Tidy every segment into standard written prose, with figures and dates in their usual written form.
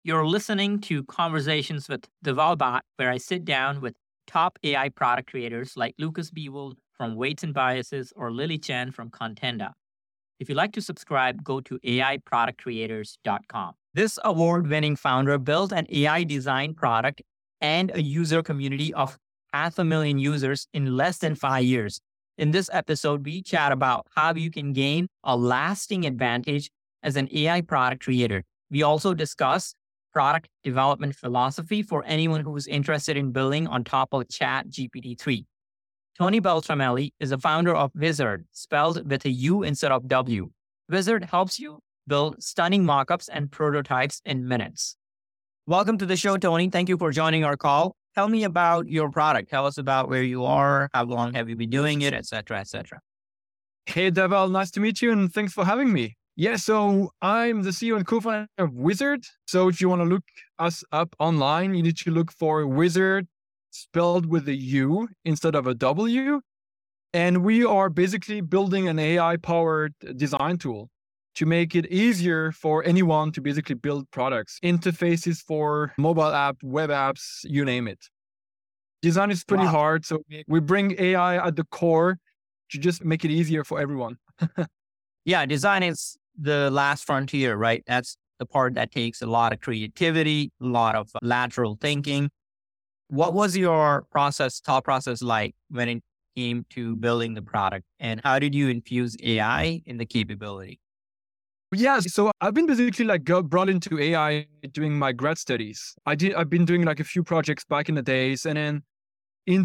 You're listening to Conversations with Devalbot, where I sit down with top AI product creators like Lucas Bewald from Weights and Biases or Lily Chen from Contenda. If you'd like to subscribe, go to AIProductCreators.com. This award winning founder built an AI design product and a user community of 500,000 users in less than 5 years. In this episode, we chat about how you can gain a lasting advantage as an AI product creator. We also discuss product development philosophy for anyone who is interested in building on top of ChatGPT-3. Tony Beltramelli is the founder of Wizard, spelled with a U instead of W. Wizard helps you build stunning mockups and prototypes in minutes. Welcome to the show, Tony. Thank you for joining our call. Tell me about your product. Tell us about where you are, how long have you been doing it, et cetera, et cetera. Hey, Deval, nice to meet you and thanks for having me. Yeah, so I'm the CEO and co-founder of Wizard. So if you want to look us up online, you need to look for Wizard spelled with a U instead of a W. And we are basically building an AI-powered design tool to make it easier for anyone to basically build products, interfaces for mobile app, web apps, you name it. Design is pretty hard, so we bring AI at the core to just make it easier for everyone. Yeah, design is the last frontier, right? That's the part that takes a lot of creativity, a lot of lateral thinking. What was your thought process like when it came to building the product? And how did you infuse AI in the capability? Yeah, so I've been basically got brought into AI doing my grad studies. I've been doing a few projects back in the days. And then in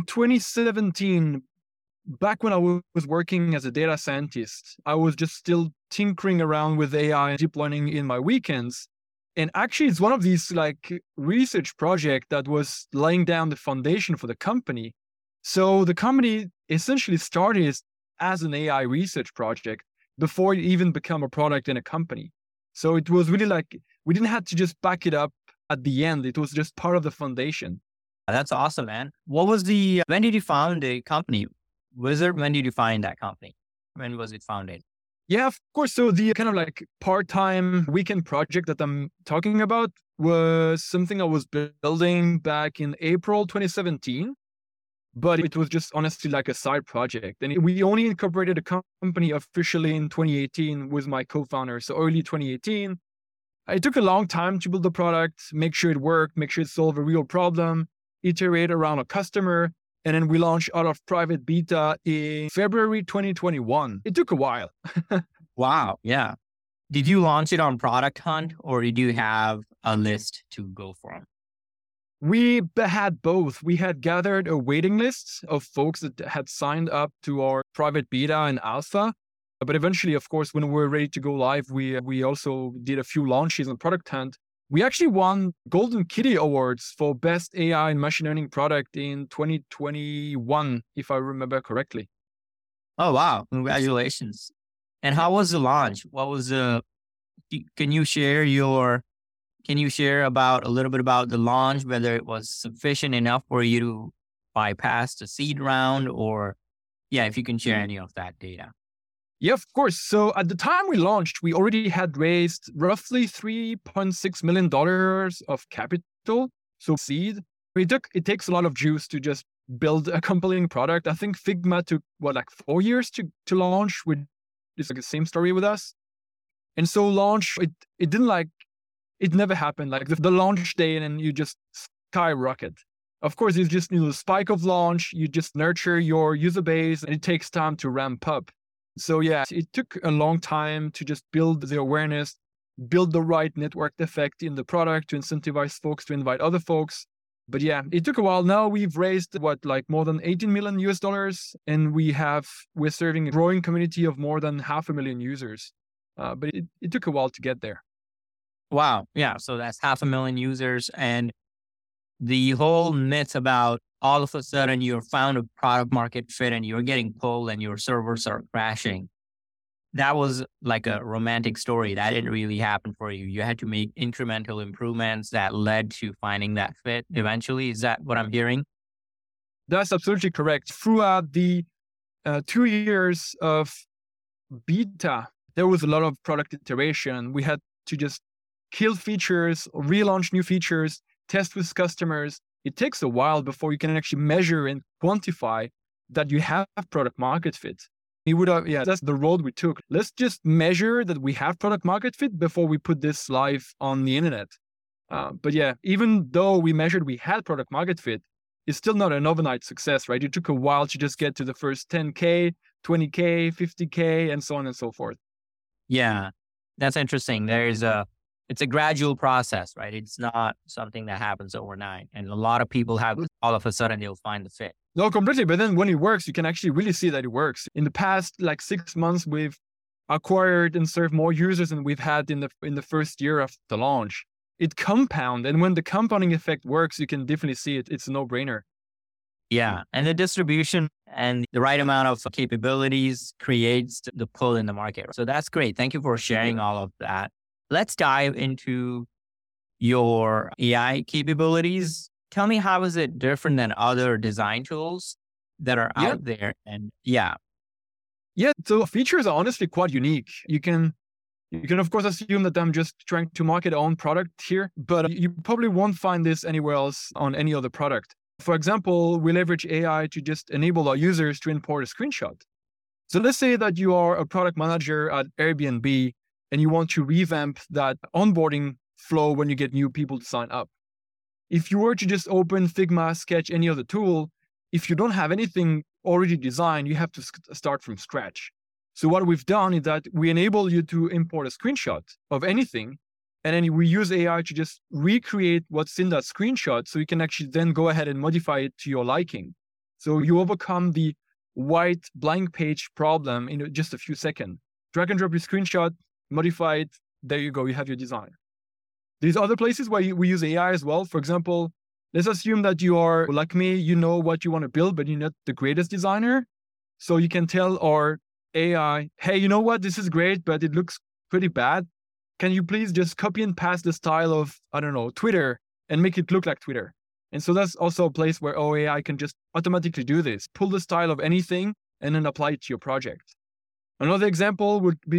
2017, back when I was working as a data scientist, I was just still tinkering around with AI and deep learning in my weekends. And actually, it's one of these research projects that was laying down the foundation for the company. So the company essentially started as an AI research project before it even became a product in a company. So it was really we didn't have to just back it up at the end. It was just part of the foundation. That's awesome, man. When did you found the company? Wizard, when did you find that company? When was it founded? Yeah, of course. So the kind of part-time weekend project that I'm talking about was something I was building back in April 2017. But it was just honestly a side project. And we only incorporated a company officially in 2018 with my co-founder. So early 2018. It took a long time to build the product, make sure it worked, make sure it solved a real problem, iterate around a customer. And then we launched out of private beta in February 2021. It took a while. Wow. Yeah. Did you launch it on Product Hunt or did you have a list to go from? We had both. We had gathered a waiting list of folks that had signed up to our private beta and alpha. But eventually, of course, when we were ready to go live, we also did a few launches on Product Hunt. We actually won Golden Kitty Awards for Best AI and Machine Learning Product in 2021, if I remember correctly. Oh, wow. Congratulations. And how was the launch? Can you share about a little bit about the launch, whether it was sufficient enough for you to bypass the seed round if you can share any of that data? Yeah, of course. So at the time we launched, we already had raised roughly $3.6 million of capital. So seed. It takes a lot of juice to just build a compelling product. I think Figma took 4 years to launch, with it's the same story with us. And so launch, it didn't it never happened. The launch day and then you just skyrocket. Of course, you just need a spike of launch. You just nurture your user base and it takes time to ramp up. So yeah, it took a long time to just build the awareness, build the right network effect in the product to incentivize folks to invite other folks. But yeah, it took a while. Now we've raised more than $18 million US, and we're serving a growing community of more than 500,000 users. But it took a while to get there. Wow. Yeah. So that's 500,000 users. And the whole myth about all of a sudden you found a product market fit and you're getting pulled and your servers are crashing. That was like a romantic story. That didn't really happen for you. You had to make incremental improvements that led to finding that fit eventually. Is that what I'm hearing? That's absolutely correct. Throughout the 2 years of beta, there was a lot of product iteration. We had to just kill features, relaunch new features, test with customers. It takes a while before you can actually measure and quantify that you have product market fit. That's the road we took. Let's just measure that we have product market fit before we put this live on the internet. But yeah, even though we measured we had product market fit, it's still not an overnight success, right? It took a while to just get to the first 10K, 20K, 50K, and so on and so forth. Yeah, that's interesting. It's a gradual process, right? It's not something that happens overnight. And a lot of people have all of a sudden they'll find the fit. No, completely. But then when it works, you can actually really see that it works. In the past, 6 months, we've acquired and served more users than we've had in the first year of the launch. It compounds. And when the compounding effect works, you can definitely see it. It's a no-brainer. Yeah. And the distribution and the right amount of capabilities creates the pull in the market. So that's great. Thank you for sharing all of that. Let's dive into your AI capabilities. Tell me, how is it different than other design tools that are out there? And yeah, so features are honestly quite unique. You can of course assume that I'm just trying to market our own product here, but you probably won't find this anywhere else on any other product. For example, we leverage AI to just enable our users to import a screenshot. So let's say that you are a product manager at Airbnb and you want to revamp that onboarding flow when you get new people to sign up. If you were to just open Figma, Sketch, any other tool, if you don't have anything already designed, you have to start from scratch. So what we've done is that we enable you to import a screenshot of anything, and then we use AI to just recreate what's in that screenshot so you can actually then go ahead and modify it to your liking. So you overcome the white blank page problem in just a few seconds. Drag and drop your screenshot, modify it, there you go, you have your design. There's other places where we use AI as well. For example, let's assume that you are like me, you know what you want to build, but you're not the greatest designer. So you can tell our AI, hey, you know what, this is great, but it looks pretty bad. Can you please just copy and paste the style of, I don't know, Twitter and make it look like Twitter? And so that's also a place where our AI can just automatically do this, pull the style of anything and then apply it to your project. Another example would be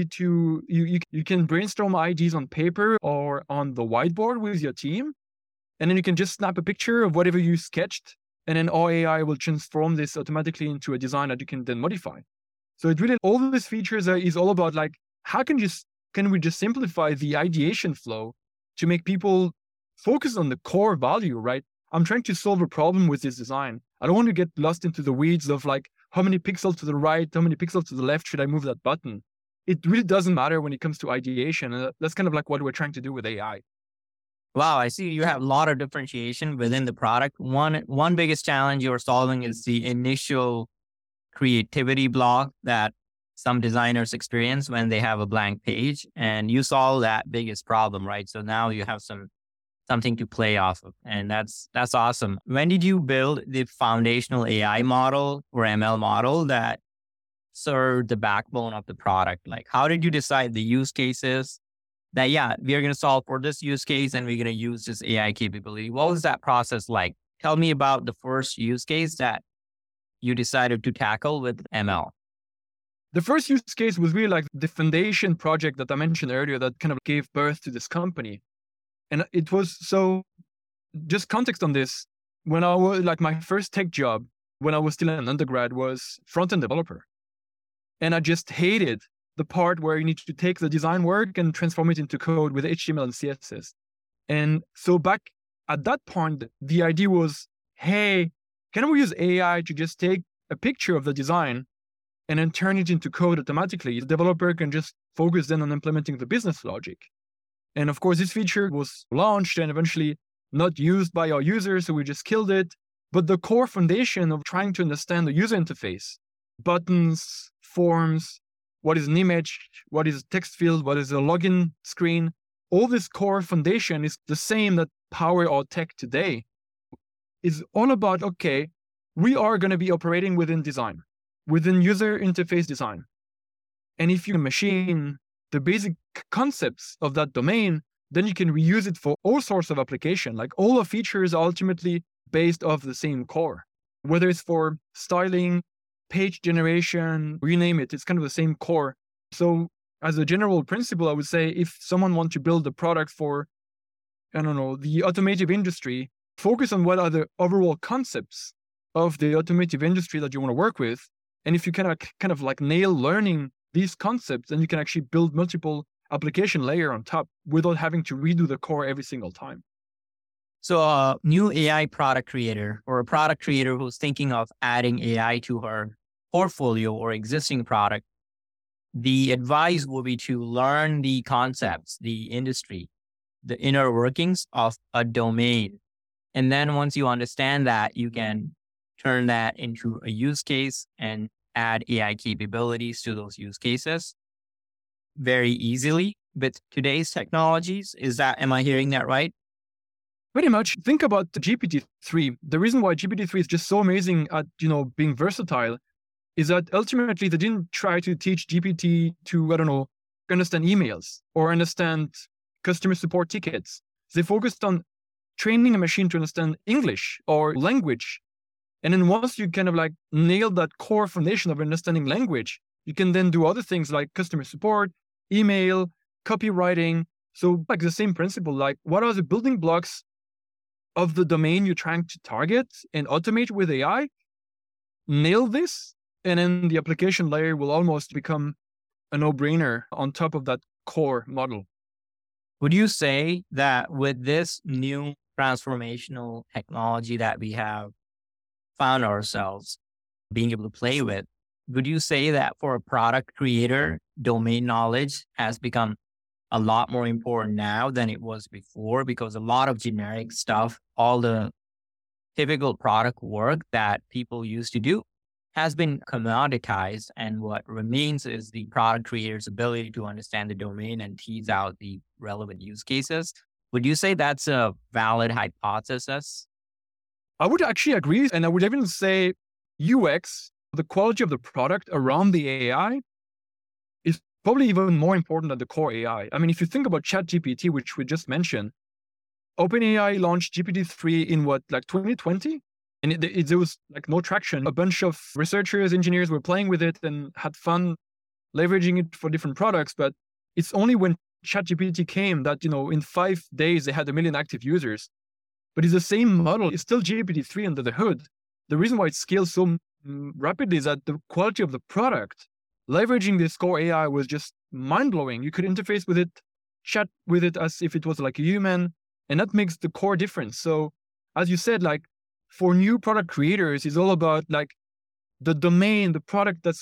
you can brainstorm ideas on paper or on the whiteboard with your team. And then you can just snap a picture of whatever you sketched. And then our AI will transform this automatically into a design that you can then modify. So it really, all of these features is all about how can we just simplify the ideation flow to make people focus on the core value, right? I'm trying to solve a problem with this design. I don't want to get lost into the weeds of how many pixels to the right, how many pixels to the left should I move that button? It really doesn't matter when it comes to ideation. And that's kind of what we're trying to do with AI. Wow, I see you have a lot of differentiation within the product. One biggest challenge you're solving is the initial creativity block that some designers experience when they have a blank page, and you solve that biggest problem, right? So now you have something to play off of, and that's awesome. When did you build the foundational AI model or ML model that served the backbone of the product? How did you decide the use cases that, we are going to solve for this use case and we're going to use this AI capability? What was that process like? Tell me about the first use case that you decided to tackle with ML. The first use case was really the foundation project that I mentioned earlier that kind of gave birth to this company. And it was just context on this, when I was my first tech job, when I was still an undergrad, was front-end developer. And I just hated the part where you need to take the design work and transform it into code with HTML and CSS. And so back at that point, the idea was, hey, can we use AI to just take a picture of the design and then turn it into code automatically? The developer can just focus then on implementing the business logic. And of course, this feature was launched and eventually not used by our users, so we just killed it. But the core foundation of trying to understand the user interface, buttons, forms, what is an image, what is a text field, what is a login screen, all this core foundation is the same that power our tech today. It's all about, okay, we are going to be operating within design, within user interface design. And if you machine the basic concepts of that domain, then you can reuse it for all sorts of application. All the features are ultimately based off the same core, whether it's for styling, page generation, you name it, it's kind of the same core. So as a general principle, I would say if someone wants to build a product for, I don't know, the automotive industry, focus on what are the overall concepts of the automotive industry that you want to work with. And if you kind of like nail learning these concepts, then you can actually build multiple application layer on top without having to redo the core every single time. So a new AI product creator or a product creator who's thinking of adding AI to her portfolio or existing product, the advice will be to learn the concepts, the industry, the inner workings of a domain. And then once you understand that, you can turn that into a use case and add AI capabilities to those use cases very easily with today's technologies. Am I hearing that right? Pretty much. Think about the GPT-3. The reason why GPT-3 is just so amazing at, being versatile is that ultimately they didn't try to teach GPT to, I don't know, understand emails or understand customer support tickets. They focused on training a machine to understand English or language. And then once you kind of like nail that core foundation of understanding language, you can then do other things like customer support, email, copywriting. So like the same principle, like what are the building blocks of the domain you're trying to target and automate with AI? Nail this, and then the application layer will almost become a no-brainer on top of that core model. Would you say that with this new transformational technology that we have found ourselves being able to play with, would you say that for a product creator, domain knowledge has become a lot more important now than it was before? Because a lot of generic stuff, all the typical product work that people used to do has been commoditized. And what remains is the product creator's ability to understand the domain and tease out the relevant use cases. Would you say that's a valid hypothesis? I would actually agree. And I would even say UX, the quality of the product around the AI, is probably even more important than the core AI. I mean, if you think about ChatGPT, which we just mentioned, OpenAI launched GPT-3 in 2020? And there was like no traction. A bunch of researchers, engineers were playing with it and had fun leveraging it for different products. But it's only when ChatGPT came that, in 5 days, they had 1 million active users. But it's the same model. It's still GPT-3 under the hood. The reason why it scales so rapidly is that the quality of the product, leveraging this core AI, was just mind-blowing. You could interface with it, chat with it as if it was like a human, and that makes the core difference. So as you said, like for new product creators, it's all about like the domain, the product that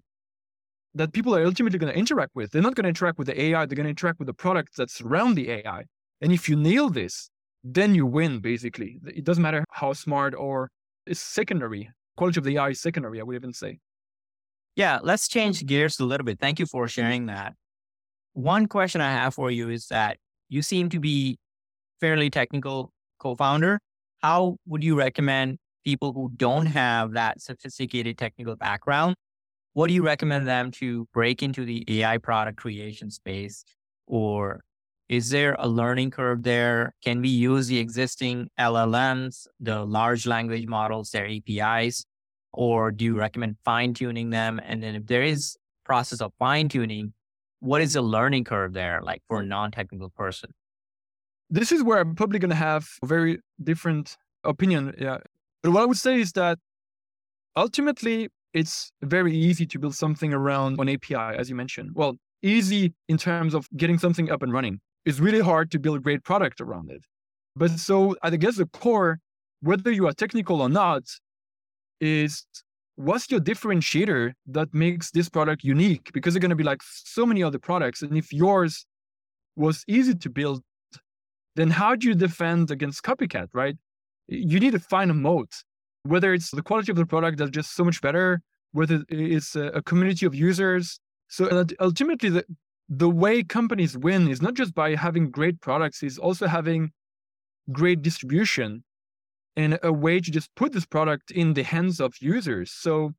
people are ultimately going to interact with. They're not going to interact with the AI. They're going to interact with the product that's around the AI. And if you nail this, then you win, basically. It doesn't matter how smart or it's secondary. Quality of the AI is secondary, I would even say. Yeah, let's change gears a little bit. Thank you for sharing that. One question I have for you is that you seem to be fairly technical co-founder. How would you recommend people who don't have that sophisticated technical background, what do you recommend them to break into the AI product creation space? Or is there a learning curve there? Can we use the existing LLMs, the large language models, their APIs? Or do you recommend fine-tuning them? And then if there is process of fine-tuning, what is the learning curve there, like for a non-technical person? This is where I'm probably going to have a very different opinion. Yeah. But what I would say is that ultimately, it's very easy to build something around an API, as you mentioned. Well, easy in terms of getting something up and running. It's really hard to build a great product around it. But so I guess the core, whether you are technical or not, is what's your differentiator that makes this product unique? Because they're going to be like so many other products. And if yours was easy to build, then how do you defend against copycat, right? You need to find a moat, whether it's the quality of the product that's just so much better, whether it's a community of users. So ultimately, the way companies win is not just by having great products, it's also having great distribution and a way to just put this product in the hands of users. So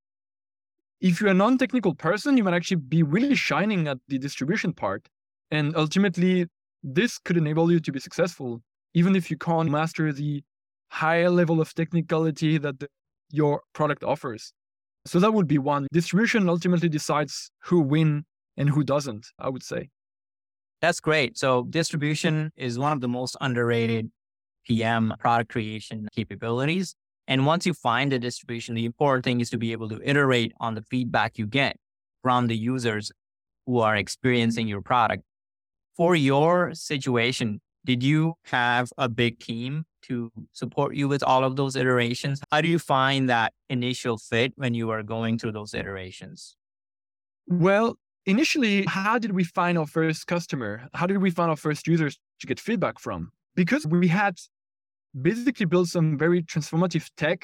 if you're a non-technical person, you might actually be really shining at the distribution part. And ultimately, this could enable you to be successful, even if you can't master the higher level of technicality that your product offers. So that would be one. Distribution ultimately decides who win and who doesn't, I would say. That's great. So distribution is one of the most underrated PM product creation capabilities. And once you find the distribution, the important thing is to be able to iterate on the feedback you get from the users who are experiencing your product. For your situation, did you have a big team to support you with all of those iterations? How do you find that initial fit when you are going through those iterations? Well, initially, how did we find our first customer? How did we find our first users to get feedback from? Because we had basically built some very transformative tech,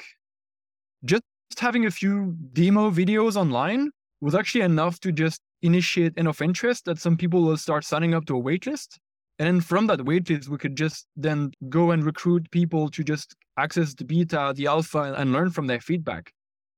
just having a few demo videos online was actually enough to just initiate enough interest that some people will start signing up to a waitlist. And then from that waitlist, we could just then go and recruit people to just access the beta, the alpha, and learn from their feedback.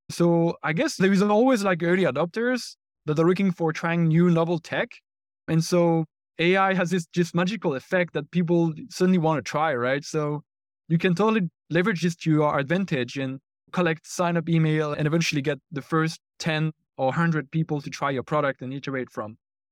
So I guess there is always like early adopters that are looking for trying new novel tech. And so AI has this just magical effect that people suddenly want to try, right? So you can totally leverage this to your advantage and collect sign-up email and eventually get the first 10 or 100 people to try your product and iterate from.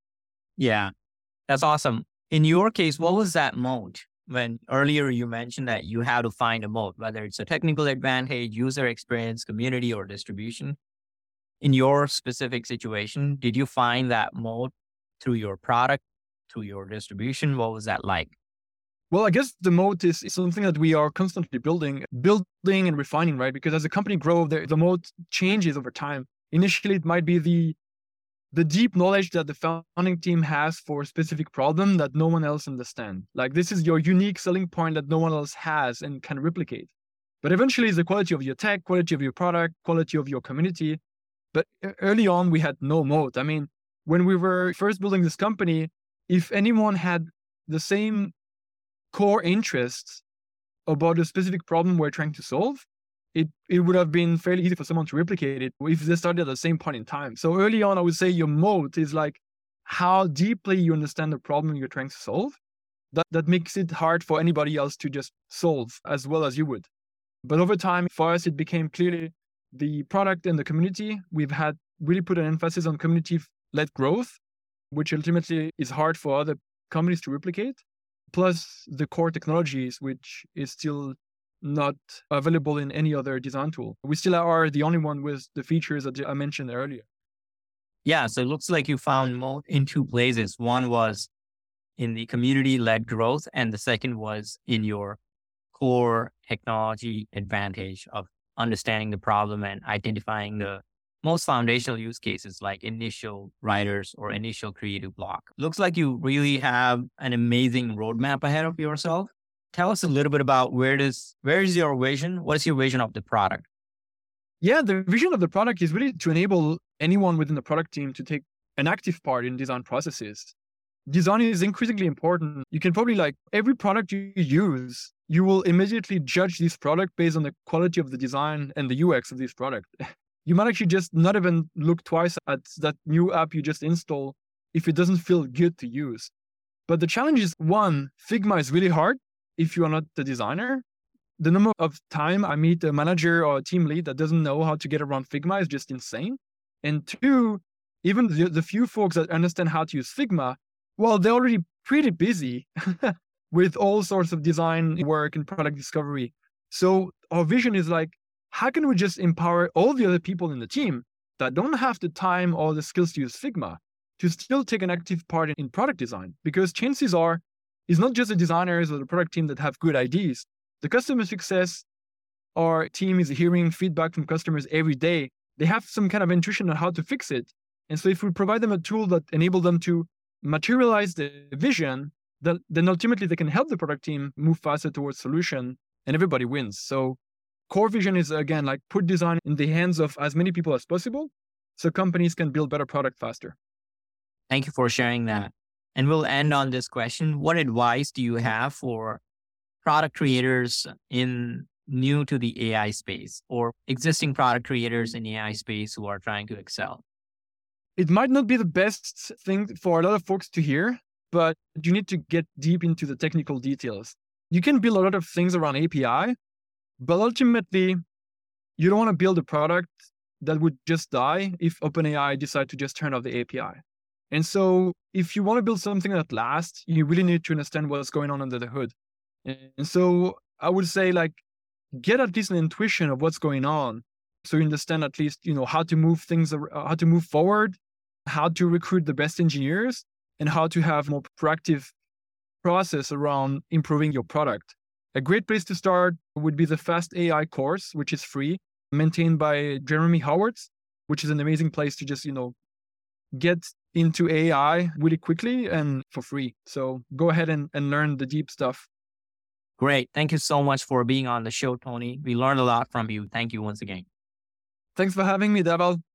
Yeah, that's awesome. In your case, what was that moat? When earlier you mentioned that you had to find a moat, whether it's a technical advantage, user experience, community, or distribution. In your specific situation, did you find that moat through your product, through your distribution? What was that like? Well, I guess the moat is something that we are constantly building and refining, right? Because as the company grows, the moat changes over time. Initially, it might be the deep knowledge that the founding team has for a specific problem that no one else understands. Like this is your unique selling point that no one else has and can replicate. But eventually, it's the quality of your tech, quality of your product, quality of your community. But early on, we had no moat. I mean, when we were first building this company, if anyone had the same core interests about a specific problem we're trying to solve, it would have been fairly easy for someone to replicate it if they started at the same point in time. So early on, I would say your moat is like how deeply you understand the problem you're trying to solve. That makes it hard for anybody else to just solve as well as you would. But over time, for us, it became clearly the product and the community. We've had really put an emphasis on community-led growth, which ultimately is hard for other companies to replicate, plus the core technologies, which is still not available in any other design tool. We still are the only one with the features that I mentioned earlier. Yeah, so it looks like you found moat in two places. One was in the community-led growth, and the second was in your core technology advantage of understanding the problem and identifying the most foundational use cases like initial writers or initial creative block. Looks like you really have an amazing roadmap ahead of yourself. Tell us a little bit about where is your vision? What is your vision of the product? Yeah, the vision of the product is really to enable anyone within the product team to take an active part in design processes. Design is increasingly important. You can probably every product you use, you will immediately judge this product based on the quality of the design and the UX of this product. You might actually just not even look twice at that new app you just install if it doesn't feel good to use. But the challenge is, one, Figma is really hard if you are not the designer. The number of time I meet a manager or a team lead that doesn't know how to get around Figma is just insane. And two, even the few folks that understand how to use Figma, well, they're already pretty busy with all sorts of design work and product discovery. So our vision is how can we just empower all the other people in the team that don't have the time or the skills to use Figma to still take an active part in product design? Because chances are, it's not just the designers or the product team that have good ideas. The customer success, our team is hearing feedback from customers every day. They have some kind of intuition on how to fix it. And so if we provide them a tool that enables them to materialize the vision, then ultimately they can help the product team move faster towards solution and everybody wins. So core vision is, again, put design in the hands of as many people as possible so companies can build better product faster. Thank you for sharing that. And we'll end on this question. What advice do you have for product creators new to the AI space or existing product creators in the AI space who are trying to excel? It might not be the best thing for a lot of folks to hear, but you need to get deep into the technical details. You can build a lot of things around API, but ultimately, you don't want to build a product that would just die if OpenAI decide to just turn off the API. And so if you want to build something that lasts, you really need to understand what's going on under the hood. And so I would say like get at least an intuition of what's going on. So you understand at least, how to move things, how to move forward, how to recruit the best engineers, and how to have more proactive process around improving your product. A great place to start would be the Fast AI course, which is free, maintained by Jeremy Howards, which is an amazing place to just, get into AI really quickly and for free. So go ahead and learn the deep stuff. Great. Thank you so much for being on the show, Tony. We learned a lot from you. Thank you once again. Thanks for having me, Dhaval.